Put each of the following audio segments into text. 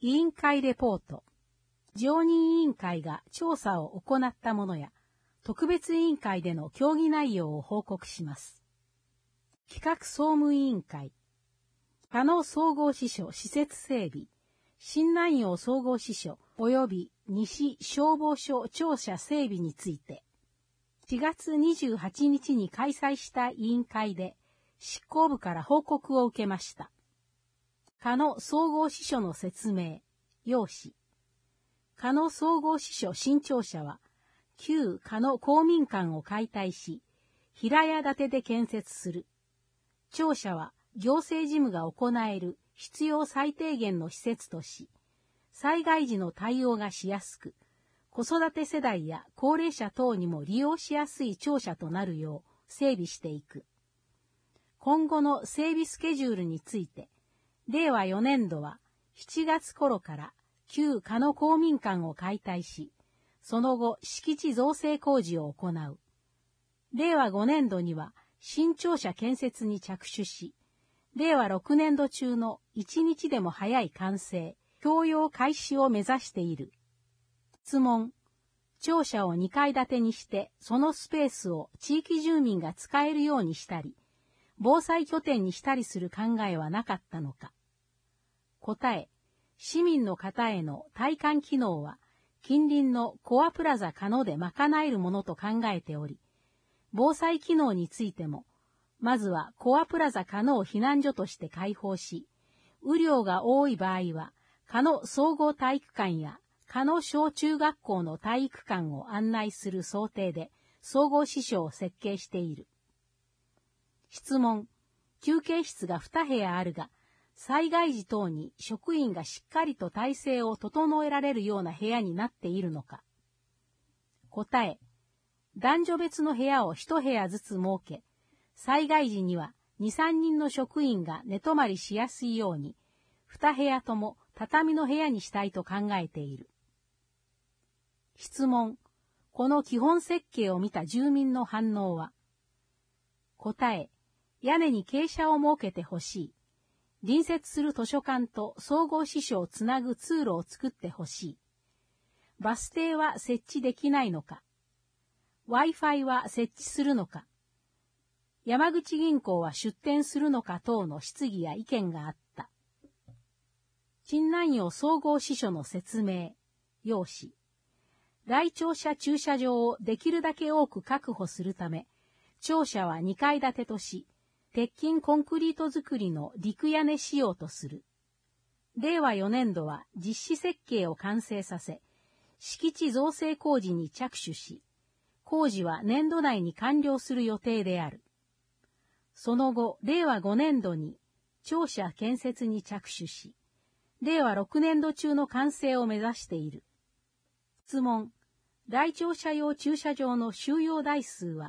委員会レポート。常任委員会が調査を行ったものや、特別委員会での協議内容を報告します。企画総務委員会。加納総合支所施設整備、新南陽総合支所及び西消防署庁舎整備について、4月28日に開催した委員会で執行部から報告を受けました。加納総合支所の説明、要旨。加納総合支所新庁舎は、旧加納公民館を解体し、平屋建てで建設する。庁舎は行政事務が行える必要最低限の施設とし、災害時の対応がしやすく、子育て世代や高齢者等にも利用しやすい庁舎となるよう整備していく。今後の整備スケジュールについて、令和4年度は7月頃から旧加納公民館を解体し、その後敷地造成工事を行う。令和5年度には新庁舎建設に着手し、令和6年度中の1日でも早い完成、供用開始を目指している。質問。庁舎を2階建てにして、そのスペースを地域住民が使えるようにしたり、防災拠点にしたりする考えはなかったのか。答え。市民の方への体感機能は、近隣のコアプラザ加納で賄えるものと考えており、防災機能についても、まずはコアプラザ加納避難所として開放し、雨量が多い場合は、加納総合体育館や加納小中学校の体育館を案内する想定で、総合支所を設計している。質問。休憩室が2部屋あるが、災害時等に職員がしっかりと体制を整えられるような部屋になっているのか。答え。男女別の部屋を1部屋ずつ設け、災害時には2、3人の職員が寝泊まりしやすいように、2部屋とも畳の部屋にしたいと考えている。質問。この基本設計を見た住民の反応は。答え。屋根に傾斜を設けてほしい。隣接する図書館と総合支所をつなぐ通路を作ってほしい。バス停は設置できないのか。Wi-Fi は設置するのか。山口銀行は出店するのか等の質疑や意見があった。新南陽総合支所の説明、要旨。来庁舎駐車場をできるだけ多く確保するため、庁舎は2階建てとし、鉄筋コンクリート造りの陸屋根仕様とする。令和4年度は実施設計を完成させ、敷地造成工事に着手し、工事は年度内に完了する予定である。その後、令和5年度に庁舎建設に着手し、令和6年度中の完成を目指している。質問。来庁舎用駐車場の収容台数は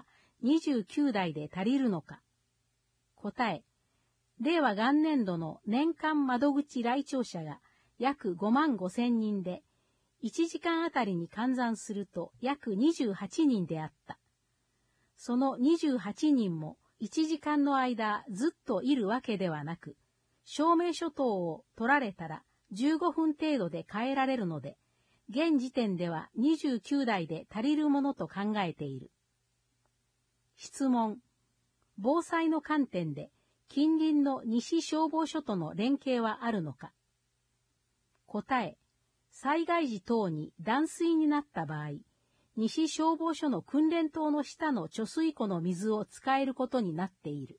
29台で足りるのか。答え。令和元年度の年間窓口来庁者が約5万5千人で、1時間あたりに換算すると約28人であった。その28人も1時間の間ずっといるわけではなく、証明書等を取られたら15分程度で帰られるので、現時点では29台で足りるものと考えている。質問。防災の観点で近隣の西消防署との連携はあるのか。答え。災害時等に断水になった場合、西消防署の訓練棟の下の貯水湖の水を使えることになっている。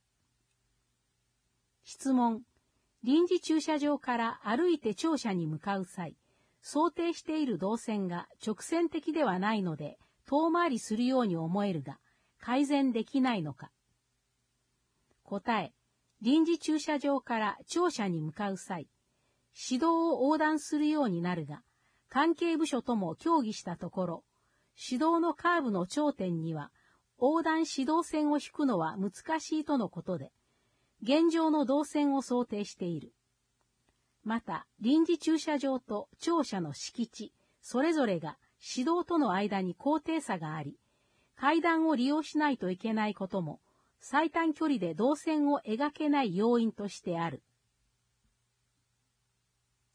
質問。臨時駐車場から歩いて庁舎に向かう際、想定している動線が直線的ではないので、遠回りするように思えるが、改善できないのか。答え。臨時駐車場から庁舎に向かう際、市道を横断するようになるが、関係部署とも協議したところ、市道のカーブの頂点には、横断指導線を引くのは難しいとのことで、現状の動線を想定している。また、臨時駐車場と庁舎の敷地、それぞれが市道との間に高低差があり、階段を利用しないといけないことも、最短距離で動線を描けない要因としてある。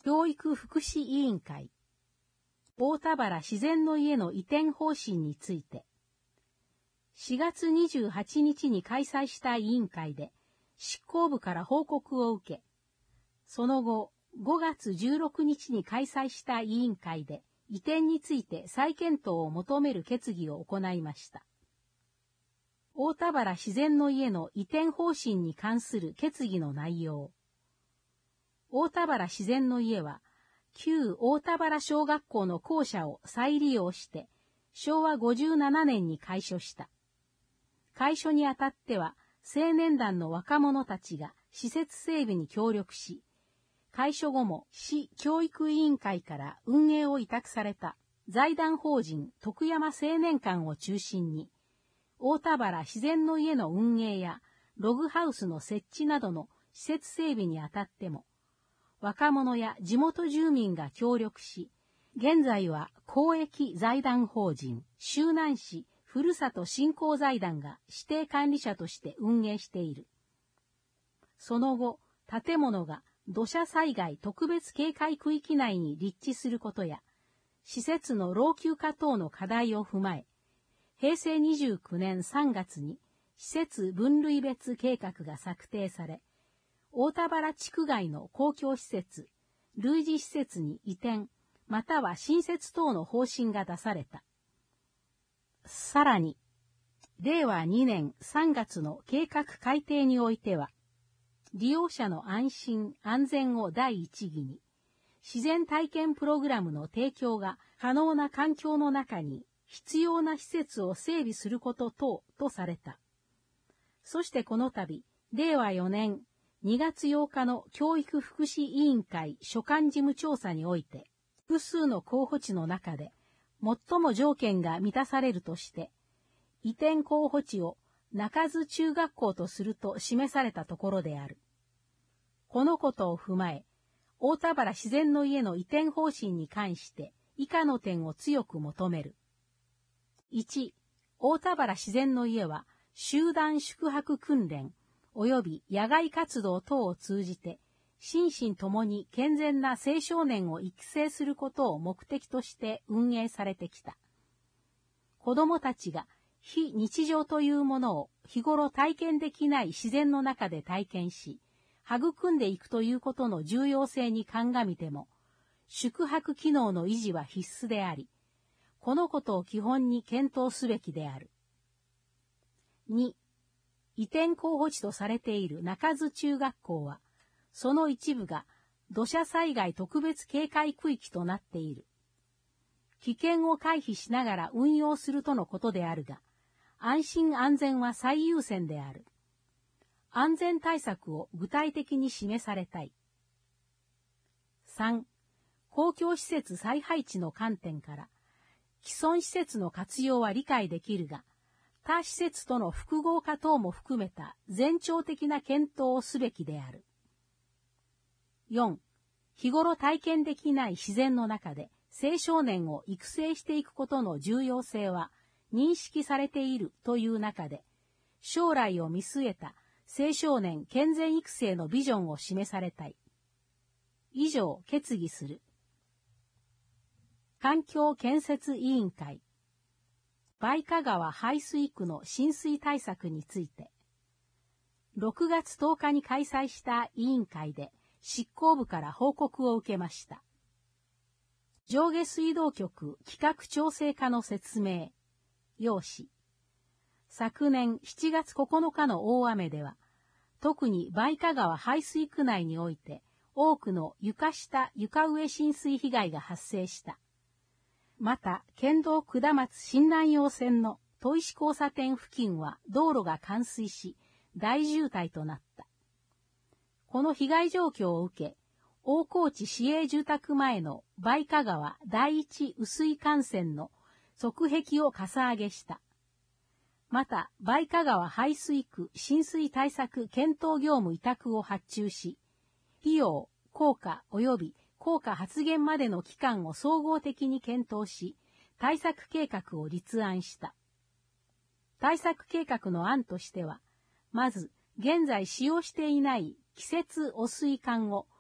教育福祉委員会、大田原自然の家の移転方針について、4月28日に開催した委員会で執行部から報告を受け、その後5月16日に開催した委員会で移転について再検討を求める決議を行いました。大田原自然の家の移転方針に関する決議の内容。大田原自然の家は、旧大田原小学校の校舎を再利用して、昭和57年に開所した。開所にあたっては、青年団の若者たちが施設整備に協力し、開所後も市教育委員会から運営を委託された財団法人徳山青年館を中心に、大田原自然の家の運営やログハウスの設置などの施設整備にあたっても、若者や地元住民が協力し、現在は公益財団法人周南市ふるさと振興財団が指定管理者として運営している。その後、建物が土砂災害特別警戒区域内に立地することや、施設の老朽化等の課題を踏まえ、平成29年3月に施設分類別計画が策定され、大田原地区外の公共施設、類似施設に移転、または新設等の方針が出された。さらに、令和2年3月の計画改定においては、利用者の安心・安全を第一義に、自然体験プログラムの提供が可能な環境の中に必要な施設を整備すること等とされた。そしてこの度、令和4年2月8日の教育福祉委員会所管事務調査において、複数の候補地の中で最も条件が満たされるとして、移転候補地を中津中学校とすると示されたところである。このことを踏まえ、大田原自然の家の移転方針に関して以下の点を強く求める。1、大田原自然の家は集団宿泊訓練及び野外活動等を通じて、心身ともに健全な青少年を育成することを目的として運営されてきた。子どもたちが非日常というものを日頃体験できない自然の中で体験し、育んでいくということの重要性に鑑みても、宿泊機能の維持は必須であり、このことを基本に検討すべきである。2、移転候補地とされている中津中学校は、その一部が土砂災害特別警戒区域となっている。危険を回避しながら運用するとのことであるが、安心安全は最優先である。安全対策を具体的に示されたい。3、公共施設再配置の観点から、既存施設の活用は理解できるが、他施設との複合化等も含めた全庁的な検討をすべきである。4、日頃体験できない自然の中で青少年を育成していくことの重要性は認識されているという中で、将来を見据えた青少年健全育成のビジョンを示されたい。以上、決議する。環境建設委員会。梅香川排水区の浸水対策について、6月10日に開催した委員会で執行部から報告を受けました。上下水道局企画調整課の説明、要旨。昨年7月9日の大雨では、特に梅香川排水区内において多くの床下・床上浸水被害が発生した。また、県道下松新南陽線の砥石交差点付近は道路が冠水し、大渋滞となった。この被害状況を受け、大河内市営住宅前の梅香川第一雨水幹線の側壁をかさ上げした。また、梅香川排水区浸水対策検討業務委託を発注し、費用、効果及び効果発言までの期間を総合的に検討し、対策計画を立案した。対策計画の案としては、まず、現在使用していない季節汚水管を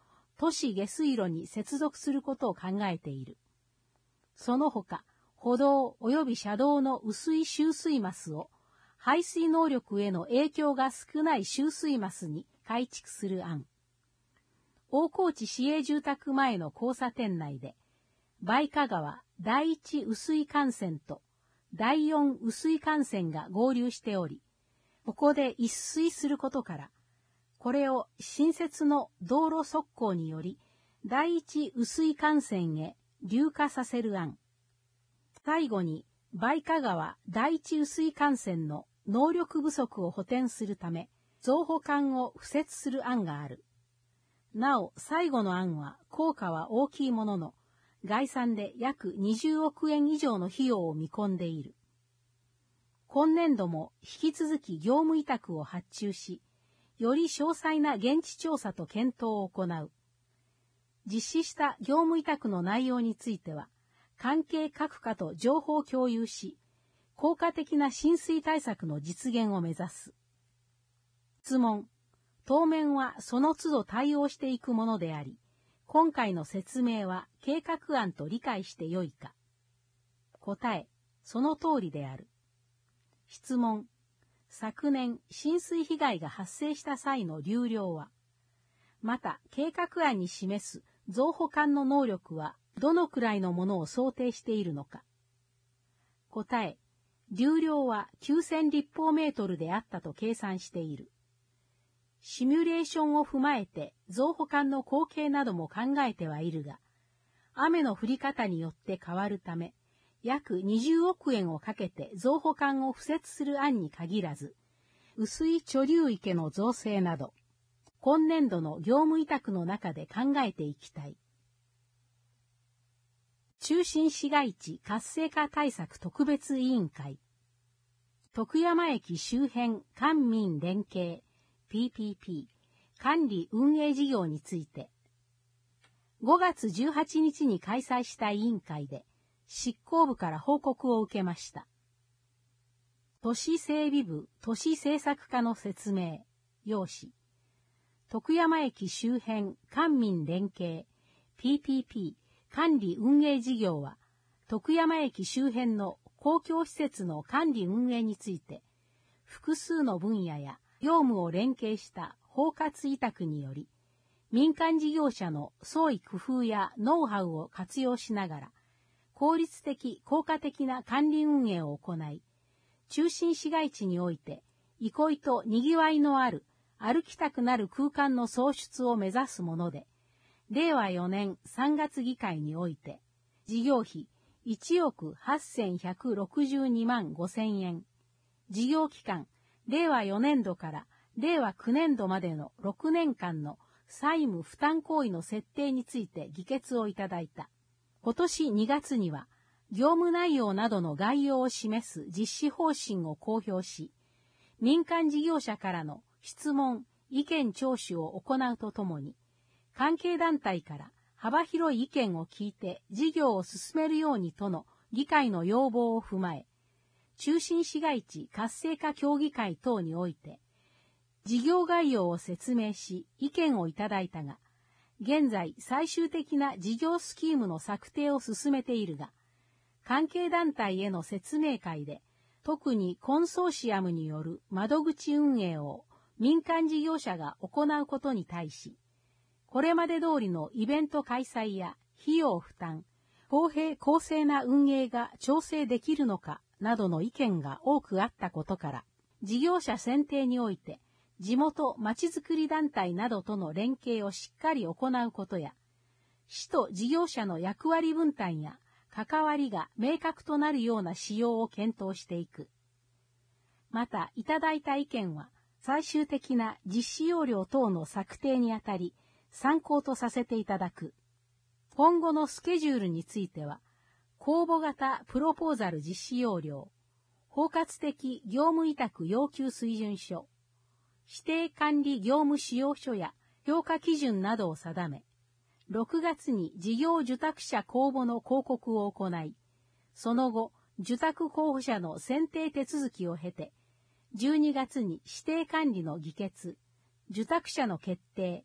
都市下水路に接続することを考えている。その他、歩道及び車道の薄い集水マスを排水能力への影響が少ない集水マスに改築する案。大河内市営住宅前の交差点内で、梅香川第一雨水幹線と第四雨水幹線が合流しており、ここで一水することから、これを新設の道路側溝により、第一雨水幹線へ流化させる案。最後に、梅香川第一雨水幹線の能力不足を補填するため、増補管を敷設する案がある。なお、最後の案は効果は大きいものの、概算で約20億円以上の費用を見込んでいる。今年度も引き続き業務委託を発注し、より詳細な現地調査と検討を行う。実施した業務委託の内容については、関係各課と情報共有し、効果的な浸水対策の実現を目指す。質問。当面はその都度対応していくものであり、今回の説明は計画案と理解してよいか。答え。その通りである。質問。昨年、浸水被害が発生した際の流量は、また計画案に示す増補管の能力はどのくらいのものを想定しているのか。答え、流量は9000立方メートルであったと計算している。シミュレーションを踏まえて増補管の口径なども考えてはいるが、雨の降り方によって変わるため、約20億円をかけて増補管を敷設する案に限らず、雨水貯留池の造成など、今年度の業務委託の中で考えていきたい。中心市街地活性化対策特別委員会。徳山駅周辺官民連携 PPP 管理運営事業について、5月18日に開催した委員会で、執行部から報告を受けました。都市整備部都市政策課の説明、要旨。徳山駅周辺官民連携 PPP 管理運営事業は、徳山駅周辺の公共施設の管理運営について、複数の分野や業務を連携した包括委託により、民間事業者の創意工夫やノウハウを活用しながら、効率的、効果的な管理運営を行い、中心市街地において、憩いと賑わいのある、歩きたくなる空間の創出を目指すもので、令和4年3月議会において、事業費1億8162万5000円、事業期間、令和4年度から令和9年度までの6年間の債務負担行為の設定について議決をいただいた。今年2月には、業務内容などの概要を示す実施方針を公表し、民間事業者からの質問、意見聴取を行うとともに、関係団体から幅広い意見を聞いて事業を進めるようにとの議会の要望を踏まえ、中心市街地活性化協議会等において、事業概要を説明し意見をいただいたが、現在最終的な事業スキームの策定を進めているが、関係団体への説明会で、特にコンソーシアムによる窓口運営を民間事業者が行うことに対し、これまで通りのイベント開催や費用負担、公平公正な運営が調整できるのかなどの意見が多くあったことから、事業者選定において、地元まちづくり団体などとの連携をしっかり行うことや、市と事業者の役割分担や関わりが明確となるような仕様を検討していく。また、いただいた意見は、最終的な実施要領等の策定にあたり、参考とさせていただく。今後のスケジュールについては、公募型プロポーザル実施要領、包括的業務委託要求水準書、指定管理業務使用書や評価基準などを定め、6月に事業受託者公募の広告を行い、その後、受託候補者の選定手続きを経て、12月に指定管理の議決、受託者の決定、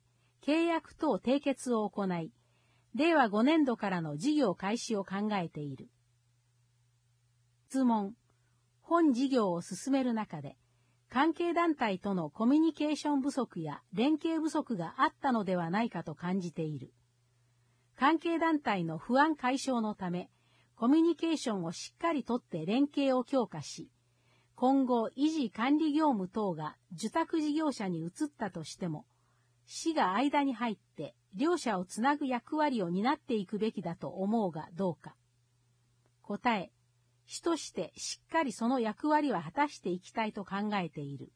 契約等締結を行い、令和5年度からの事業開始を考えている。質問。本事業を進める中で、関係団体とのコミュニケーション不足や連携不足があったのではないかと感じている。関係団体の不安解消のため、コミュニケーションをしっかりとって連携を強化し、今後維持管理業務等が受託事業者に移ったとしても、市が間に入って両者をつなぐ役割を担っていくべきだと思うがどうか。答え、市としてしっかりその役割は果たしていきたいと考えている。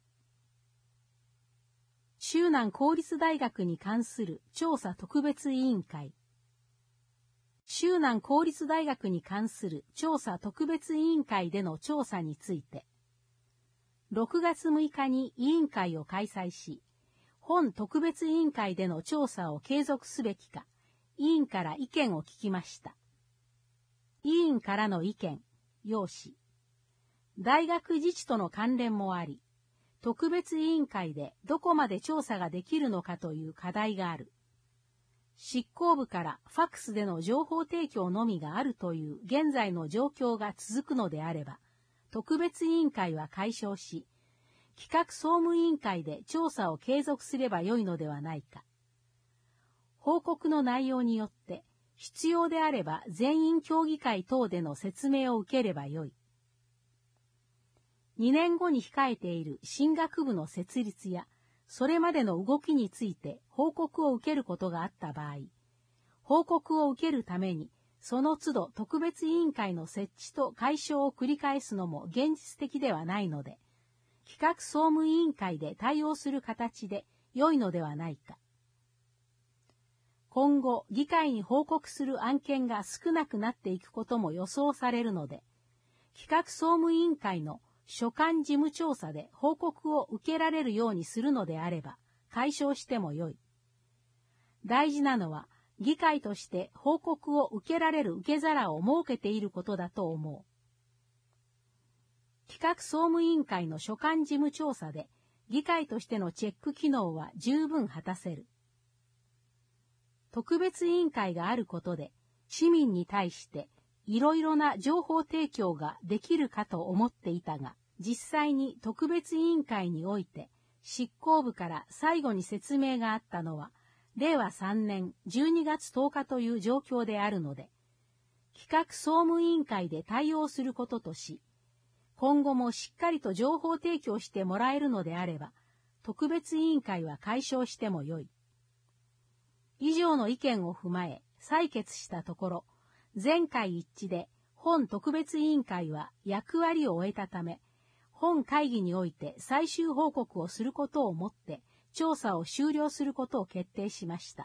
州南公立大学に関する調査特別委員会。州南公立大学に関する調査特別委員会での調査について、6月6日に委員会を開催し、本特別委員会での調査を継続すべきか、委員から意見を聞きました。委員からの意見、要旨。大学自治との関連もあり、特別委員会でどこまで調査ができるのかという課題がある。執行部からファックスでの情報提供のみがあるという現在の状況が続くのであれば、特別委員会は解消し、企画総務委員会で調査を継続すればよいのではないか。報告の内容によって、必要であれば全員協議会等での説明を受ければよい。2年後に控えている進学部の設立や、それまでの動きについて報告を受けることがあった場合、報告を受けるために、その都度特別委員会の設置と解消を繰り返すのも現実的ではないので、企画総務委員会で対応する形で良いのではないか。今後、議会に報告する案件が少なくなっていくことも予想されるので、企画総務委員会の所管事務調査で報告を受けられるようにするのであれば、解消してもよい。大事なのは、議会として報告を受けられる受け皿を設けていることだと思う。企画総務委員会の所管事務調査で、議会としてのチェック機能は十分果たせる。特別委員会があることで、市民に対していろいろな情報提供ができるかと思っていたが、実際に特別委員会において、執行部から最後に説明があったのは、令和3年12月10日という状況であるので、企画総務委員会で対応することとし、今後もしっかりと情報提供してもらえるのであれば、特別委員会は解消してもよい。以上の意見を踏まえ採決したところ、全会一致で本特別委員会は役割を終えたため、本会議において最終報告をすることをもって調査を終了することを決定しました。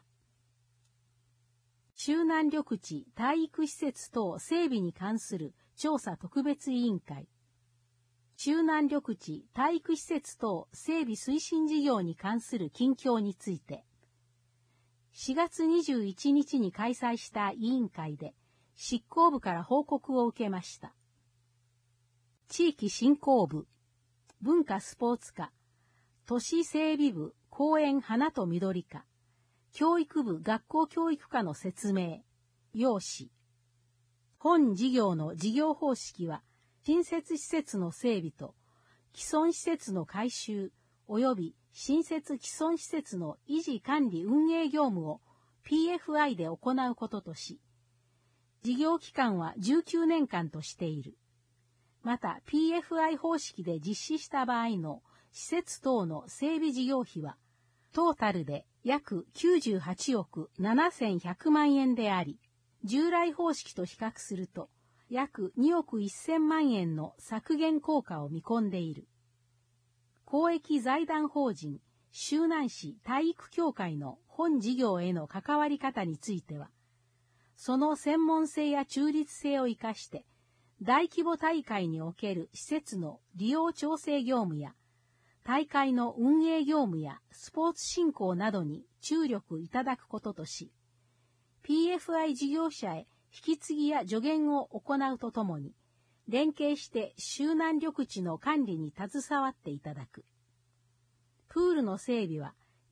州南緑地体育施設等整備に関する調査特別委員会。州南緑地体育施設等整備推進事業に関する近況について、4月21日に開催した委員会で執行部から報告を受けました。地域振興部、文化スポーツ課、都市整備部公園花と緑課、教育部学校教育課の説明、要旨。本事業の事業方式は、新設施設の整備と既存施設の改修及び新設既存施設の維持管理運営業務を PFI で行うこととし、事業期間は19年間としている。また PFI 方式で実施した場合の施設等の整備事業費は、トータルで約98億7100万円であり、従来方式と比較すると、約2億1000万円の削減効果を見込んでいる。公益財団法人州南市体育協会の本事業への関わり方については、その専門性や中立性を生かして、大規模大会における施設の利用調整業務や、大会の運営業務やスポーツ振興などに注力いただくこととし、PFI 事業者へ引き継ぎや助言を行うとともに、連携して州南緑地の管理に携わっていただく。プールの整備は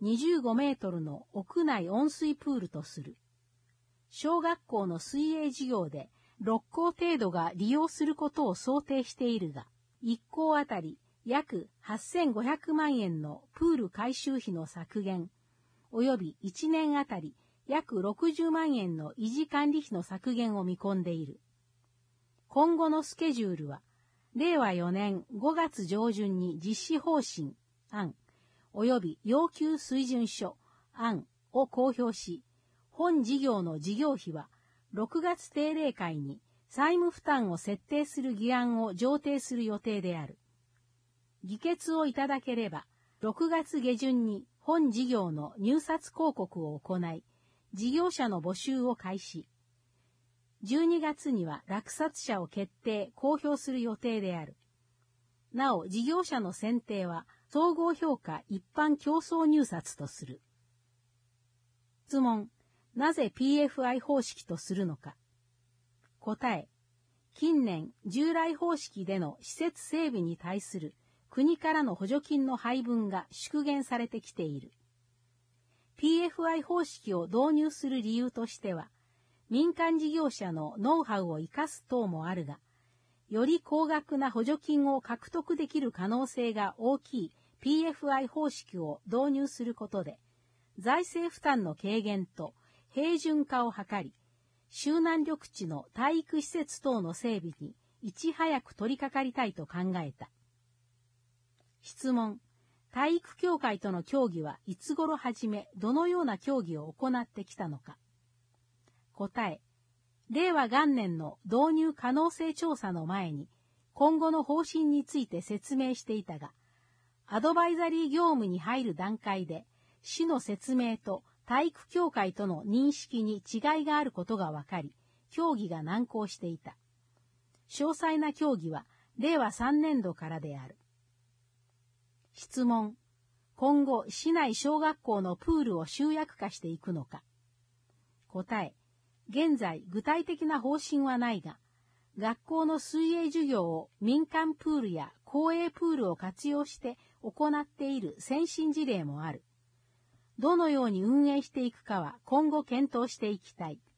25メートルの屋内温水プールとする。小学校の水泳授業で6校程度が利用することを想定しているが、1校あたり約8500万円のプール改修費の削減、及び1年あたり約60万円の維持管理費の削減を見込んでいる。今後のスケジュールは、令和4年5月上旬に実施方針案、及び要求水準書案を公表し、本事業の事業費は6月定例会に債務負担を設定する議案を上呈する予定である。議決をいただければ、6月下旬に本事業の入札広告を行い、事業者の募集を開始。12月には落札者を決定、公表する予定である。なお、事業者の選定は、総合評価一般競争入札とする。質問。なぜ PFI 方式とするのか。答え。近年、従来方式での施設整備に対する国からの補助金の配分が縮減されてきている。PFI 方式を導入する理由としては、民間事業者のノウハウを生かす等もあるが、より高額な補助金を獲得できる可能性が大きい PFI 方式を導入することで、財政負担の軽減と平準化を図り、周南緑地の体育施設等の整備にいち早く取り掛かりたいと考えた。質問。体育協会との協議はいつ頃始め、どのような協議を行ってきたのか。答え。令和元年の導入可能性調査の前に、今後の方針について説明していたが、アドバイザリー業務に入る段階で、市の説明と体育協会との認識に違いがあることが分かり、協議が難航していた。詳細な協議は、令和3年度からである。質問。今後、市内小学校のプールを集約化していくのか。答え。現在、具体的な方針はないが、学校の水泳授業を民間プールや公営プールを活用して行っている先進事例もある。どのように運営していくかは今後検討していきたい。